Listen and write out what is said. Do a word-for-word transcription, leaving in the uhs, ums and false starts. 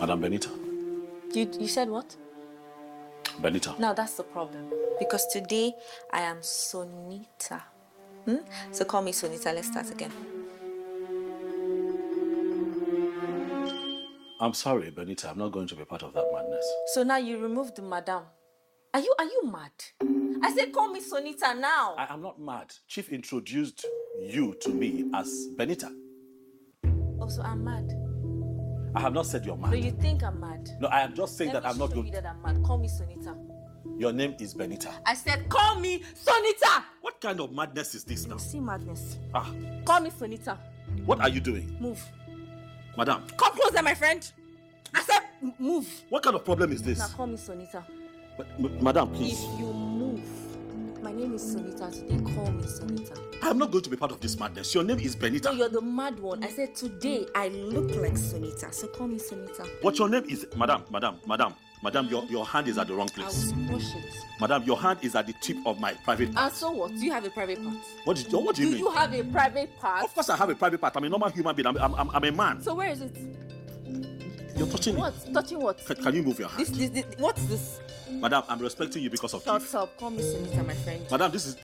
Madam Benita. You, you said what? Benita. Now that's the problem. Because today I am Sonita. Hmm? So call me Sonita. Let's start again. I'm sorry, Benita. I'm not going to be part of that madness. So now you removed the madam. Are you are you mad? I said call me Sonita now. I am not mad. Chief introduced you to me as Benita. Oh, so I'm mad. I have not said you're mad. So you think I'm mad? No, I am just saying Let that I'm me not show going. you that I'm mad. Call me Sonita. Your name is Benita. I said call me Sonita. What kind of madness is this now? See madness. Ah, Call me Sonita. what are you doing? Move. Madam, Come closer, my friend. I said m- move. what kind of problem is this? Now call me Sonita. Ma- ma- Madam, please. If you move, my name is Sonita today. Call me Sonita. I'm not going to be part of this madness. Your name is Benita. No, you're the mad one. I said today I look like Sonita, so call me Sonita. What your name is? Madam, madam, madam, madam, your, your hand is at the wrong I will place. squash it. Madam, your hand is at the tip of my private part. And so what? Do you have a private part? What, do you, what do you Do mean? you have a private part? Of course I have a private part. I'm a normal human being. I'm, I'm, I'm, I'm a man. So where is it? You're touching What? me. Touching what? Can, can you move your hand? This, this, this, what's this? Madam, I'm respecting you because of Shut Chief. up. Call me Sonita, my friend. Madam, this is